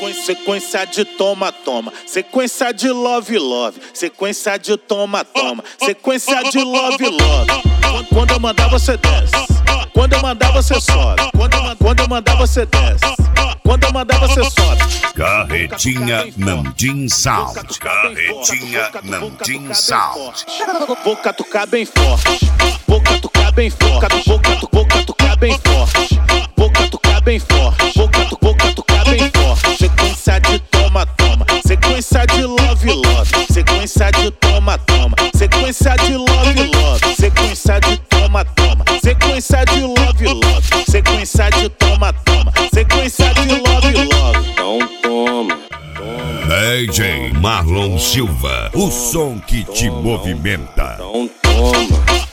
Sequência de toma, toma. Sequência de love, love. Sequência de toma, toma. Sequência de love, love. Quando eu mandar você desce. Quando eu mandar você sobe. Quando eu mandar você desce. Quando eu mandar você sobe. Carretinha Namdim Sound. Carretinha Namdim Sound. Vou catucar bem forte. Vou catucar bem forte. Vou catucar bem forte. Vou catucar bem forte. Vou catucar bem forte. Sequência de toma, toma. Sequência de love, love. Sequência de toma, toma. Sequência de love, love. Sequência de toma, toma. Sequência de love, love. Sequência de toma, toma. Sequência de love, love. Então toma. DJ Marlon Silva, o som que te movimenta. Então toma.